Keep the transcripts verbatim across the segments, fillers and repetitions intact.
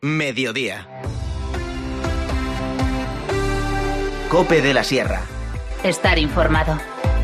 Mediodía. COPE de la Sierra. Estar informado.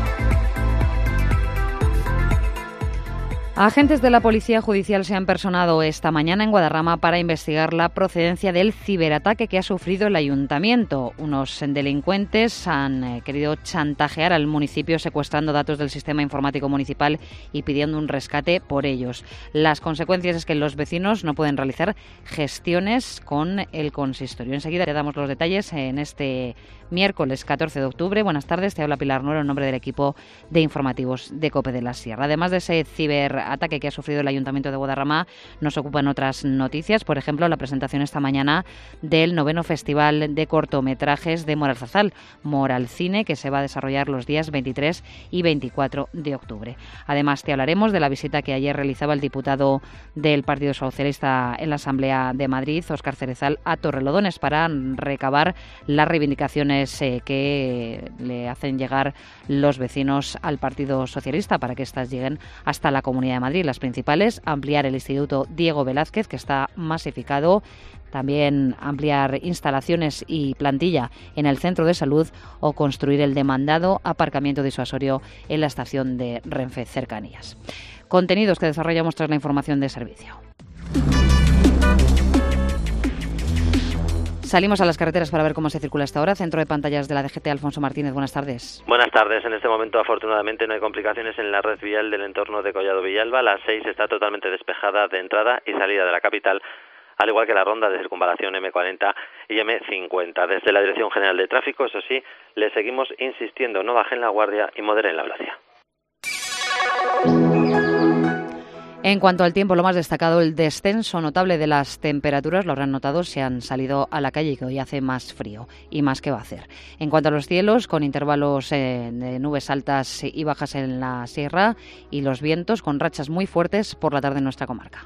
Agentes de la Policía Judicial se han personado esta mañana en Guadarrama para investigar la procedencia del ciberataque que ha sufrido el ayuntamiento. Unos delincuentes han eh, querido chantajear al municipio secuestrando datos del sistema informático municipal y pidiendo un rescate por ellos. Las consecuencias es que los vecinos no pueden realizar gestiones con el consistorio. Enseguida te damos los detalles en este miércoles catorce de octubre. Buenas tardes, te habla Pilar Nuero en nombre del equipo de informativos de COPE de la Sierra. Además de ese ciberataque que ha sufrido el Ayuntamiento de Guadarrama, nos ocupan otras noticias. Por ejemplo, la presentación esta mañana del noveno Festival de Cortometrajes de Moralzarzal, Moralcine, que se va a desarrollar los días veintitrés y veinticuatro de octubre. Además, te hablaremos de la visita que ayer realizaba el diputado del Partido Socialista en la Asamblea de Madrid, Óscar Cerezal, a Torrelodones para recabar las reivindicaciones que le hacen llegar los vecinos al Partido Socialista para que éstas lleguen hasta la Comunidad de Madrid. Las principales: ampliar el Instituto Diego Velázquez, que está masificado, también ampliar instalaciones y plantilla en el centro de salud o construir el demandado aparcamiento disuasorio en la estación de Renfe Cercanías. Contenidos que desarrollamos tras la información de servicio. Salimos a las carreteras para ver cómo se circula esta hora. Centro de pantallas de la D G T, Alfonso Martínez, buenas tardes. Buenas tardes. En este momento, afortunadamente, no hay complicaciones en la red vial del entorno de Collado Villalba. La seis está totalmente despejada de entrada y salida de la capital, al igual que la ronda de circunvalación eme cuarenta y eme cincuenta. Desde la Dirección General de Tráfico, eso sí, le seguimos insistiendo, no bajen la guardia y moderen la velocidad. En cuanto al tiempo, lo más destacado, el descenso notable de las temperaturas. Lo habrán notado si han salido a la calle, que hoy hace más frío y más que va a hacer. En cuanto a los cielos, con intervalos eh, de nubes altas y bajas en la sierra, y los vientos con rachas muy fuertes por la tarde en nuestra comarca.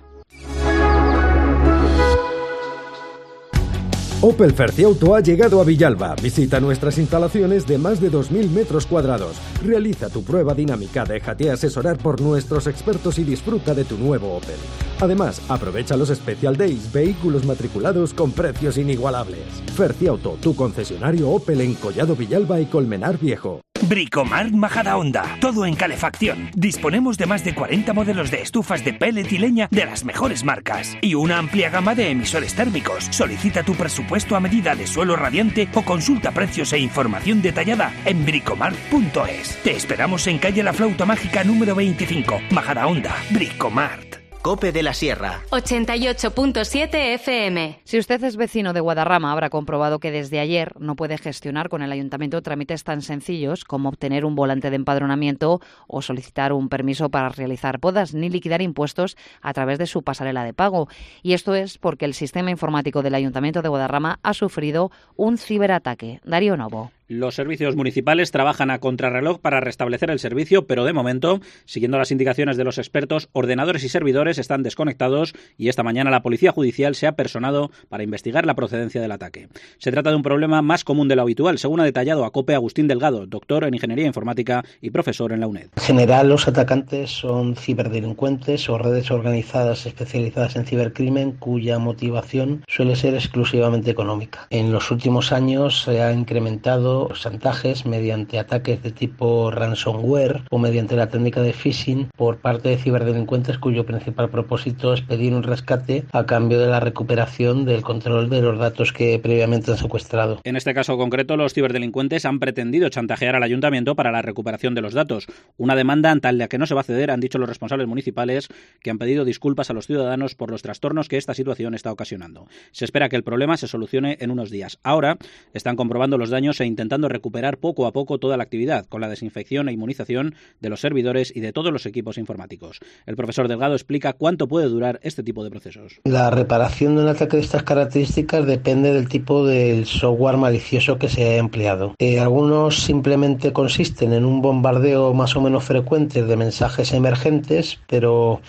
Opel Ferciauto ha llegado a Villalba. Visita nuestras instalaciones de más de dos mil metros cuadrados. Realiza tu prueba dinámica, déjate asesorar por nuestros expertos y disfruta de tu nuevo Opel. Además, aprovecha los Special Days, vehículos matriculados con precios inigualables. Ferciauto, tu concesionario Opel en Collado Villalba y Colmenar Viejo. Bricomart Majadahonda, todo en calefacción. Disponemos de más de cuarenta modelos de estufas de pellet y leña de las mejores marcas y una amplia gama de emisores térmicos. Solicita tu presupuesto a medida de suelo radiante o consulta precios e información detallada en bricomart punto es. Te esperamos en calle La Flauta Mágica número veinticinco, Majadahonda. Bricomart. COPE de la Sierra. ochenta y ocho punto siete efe eme. Si usted es vecino de Guadarrama, habrá comprobado que desde ayer no puede gestionar con el ayuntamiento trámites tan sencillos como obtener un volante de empadronamiento o solicitar un permiso para realizar podas, ni liquidar impuestos a través de su pasarela de pago. Y esto es porque el sistema informático del ayuntamiento de Guadarrama ha sufrido un ciberataque. Darío Novo. Los servicios municipales trabajan a contrarreloj para restablecer el servicio, pero de momento, siguiendo las indicaciones de los expertos, ordenadores y servidores están desconectados y esta mañana la Policía Judicial se ha personado para investigar la procedencia del ataque. Se trata de un problema más común de lo habitual, según ha detallado a COPE Agustín Delgado, doctor en Ingeniería Informática y profesor en la UNED. En general, los atacantes son ciberdelincuentes o redes organizadas especializadas en cibercrimen cuya motivación suele ser exclusivamente económica. En los últimos años se ha incrementado los chantajes mediante ataques de tipo ransomware o mediante la técnica de phishing por parte de ciberdelincuentes cuyo principal propósito es pedir un rescate a cambio de la recuperación del control de los datos que previamente han secuestrado. En este caso concreto, los ciberdelincuentes han pretendido chantajear al ayuntamiento para la recuperación de los datos. Una demanda ante la que no se va a ceder, han dicho los responsables municipales, que han pedido disculpas a los ciudadanos por los trastornos que esta situación está ocasionando. Se espera que el problema se solucione en unos días. Ahora están comprobando los daños e intentando recuperar poco a poco toda la actividad, con la desinfección e inmunización de los servidores y de todos los equipos informáticos. El profesor Delgado explica cuánto puede durar este tipo de procesos. La reparación de un ataque de estas características depende del tipo del software malicioso que se haya empleado. Eh, algunos simplemente consisten en un bombardeo más o menos frecuente de mensajes emergentes, pero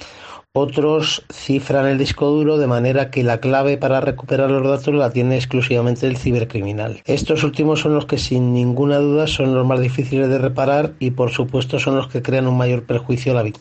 otros cifran el disco duro de manera que la clave para recuperar los datos la tiene exclusivamente el cibercriminal. Estos últimos son los que sin ninguna duda son los más difíciles de reparar y por supuesto son los que crean un mayor perjuicio a la víctima.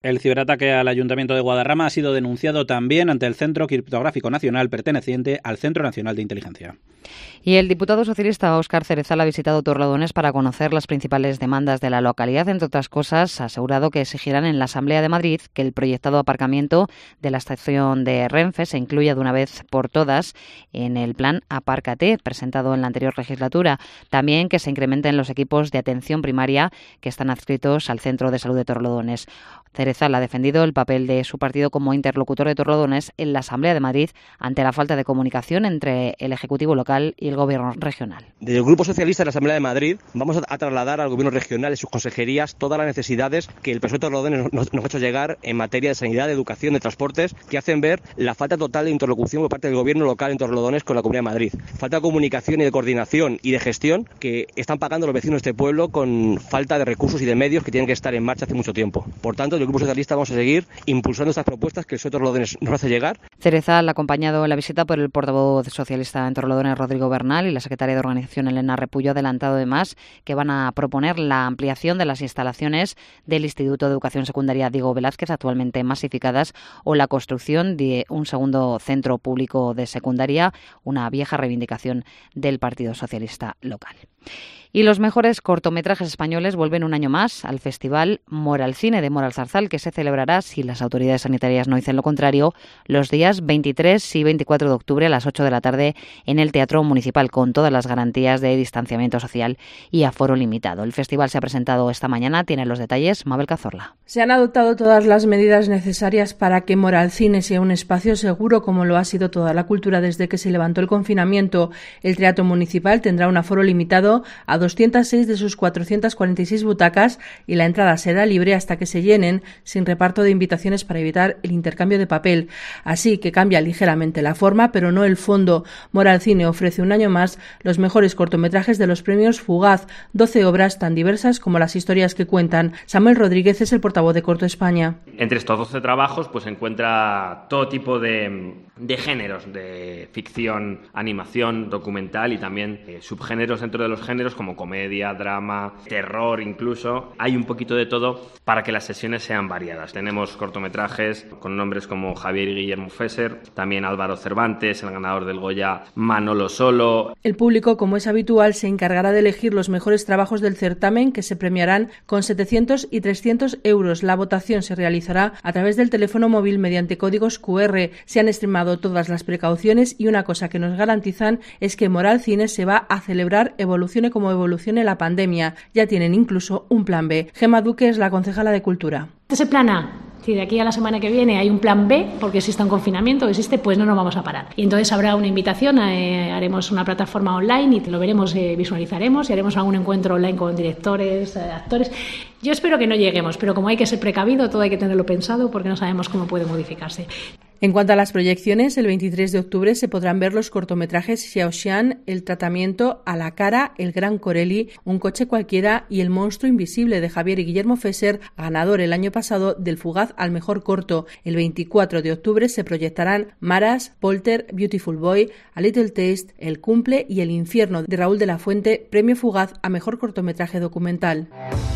El ciberataque al Ayuntamiento de Guadarrama ha sido denunciado también ante el Centro Criptográfico Nacional perteneciente al Centro Nacional de Inteligencia. Y el diputado socialista Óscar Cerezal ha visitado Torrelodones para conocer las principales demandas de la localidad. Entre otras cosas, ha asegurado que exigirán en la Asamblea de Madrid que el proyectado aparcamiento de la estación de Renfe se incluya de una vez por todas en el plan Apárcate, presentado en la anterior legislatura. También que se incrementen los equipos de atención primaria que están adscritos al Centro de Salud de Torrelodones. Cerezal ha defendido el papel de su partido como interlocutor de Torrelodones en la Asamblea de Madrid ante la falta de comunicación entre el Ejecutivo local y el Gobierno regional. Desde el Grupo Socialista de la Asamblea de Madrid vamos a trasladar al Gobierno regional y sus consejerías todas las necesidades que el P S O E de Torrelodones nos, nos ha hecho llegar en materia de sanidad, de educación, de transportes, que hacen ver la falta total de interlocución por parte del Gobierno local en Torrelodones con la Comunidad de Madrid. Falta de comunicación y de coordinación y de gestión que están pagando los vecinos de este pueblo con falta de recursos y de medios que tienen que estar en marcha hace mucho tiempo. Por tanto, el Grupo Socialista vamos a seguir impulsando estas propuestas que el P S O E de Torrelodones nos hace llegar. Cerezal ha acompañado en la visita por el portavoz socialista en Torrelodones, Rodrigo Bernal, y la secretaria de Organización, Elena Repullo, ha adelantado además que van a proponer la ampliación de las instalaciones del Instituto de Educación Secundaria Diego Velázquez, actualmente masificadas, o la construcción de un segundo centro público de secundaria, una vieja reivindicación del Partido Socialista local. Y los mejores cortometrajes españoles vuelven un año más al Festival Moralcine de Moralzarzal, que se celebrará, si las autoridades sanitarias no dicen lo contrario, los días veintitrés y veinticuatro de octubre a las ocho de la tarde en el Teatro Municipal, con todas las garantías de distanciamiento social y aforo limitado. El festival se ha presentado esta mañana, tiene los detalles Mabel Cazorla. Se han adoptado todas las medidas necesarias para que Moralcine sea un espacio seguro, como lo ha sido toda la cultura desde que se levantó el confinamiento. El Teatro Municipal tendrá un aforo limitado a doscientas seis de sus cuatrocientas cuarenta y seis butacas y la entrada será libre hasta que se llenen, sin reparto de invitaciones para evitar el intercambio de papel. Así que cambia ligeramente la forma, pero no el fondo. Moralcine ofrece un año más los mejores cortometrajes de los premios Fugaz, doce obras tan diversas como las historias que cuentan. Samuel Rodríguez es el portavoz de Corto España. Entre estos doce trabajos pues se encuentra todo tipo de, de géneros, de ficción, animación, documental y también eh, subgéneros dentro de los géneros como comedia, drama, terror incluso. Hay un poquito de todo para que las sesiones sean variadas. Tenemos cortometrajes con nombres como Javier y Guillermo Fesser, también Álvaro Cervantes, el ganador del Goya Manolo Solo. El público, como es habitual, se encargará de elegir los mejores trabajos del certamen, que se premiarán con setecientos y trescientos euros. La votación se realizará a través del teléfono móvil mediante códigos cu erre. Se han extremado todas las precauciones y una cosa que nos garantizan es que Moralcine se va a celebrar evolucione como evolucione la pandemia. Ya tienen incluso un plan B. Gemma Duque es la concejala de Cultura. Este es el plan A. Si de aquí a la semana que viene hay un plan B, porque existe un confinamiento, existe, pues no nos vamos a parar. Y entonces habrá una invitación, eh, haremos una plataforma online y lo veremos, eh, visualizaremos y haremos algún encuentro online con directores, eh, actores. Yo espero que no lleguemos, pero como hay que ser precavido, todo hay que tenerlo pensado porque no sabemos cómo puede modificarse. En cuanto a las proyecciones, el veintitrés de octubre se podrán ver los cortometrajes Xiaoxian, El tratamiento a la cara, El gran Corelli, Un coche cualquiera y El monstruo invisible de Javier y Guillermo Fesser, ganador el año pasado del Fugaz al mejor corto. El veinticuatro de octubre se proyectarán Maras, Polter, Beautiful Boy, A Little Taste, El cumple y El infierno de Raúl de la Fuente, premio Fugaz a mejor cortometraje documental.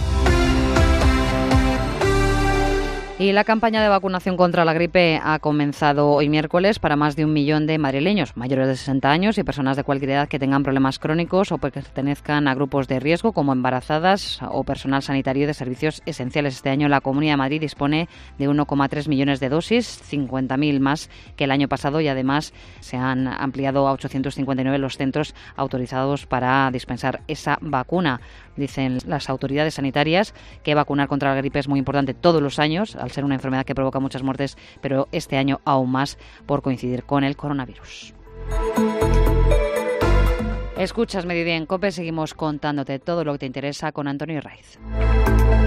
Y la campaña de vacunación contra la gripe ha comenzado hoy miércoles para más de un millón de madrileños mayores de sesenta años y personas de cualquier edad que tengan problemas crónicos o pertenezcan a grupos de riesgo como embarazadas o personal sanitario de servicios esenciales. Este año la Comunidad de Madrid dispone de uno coma tres millones de dosis, cincuenta mil más que el año pasado, y además se han ampliado a ochocientos cincuenta y nueve los centros autorizados para dispensar esa vacuna. Dicen las autoridades sanitarias que vacunar contra la gripe es muy importante todos los años, al ser una enfermedad que provoca muchas muertes, pero este año aún más por coincidir con el coronavirus. Escuchas Mediodía en COPE, seguimos contándote todo lo que te interesa con Antonio Raiz.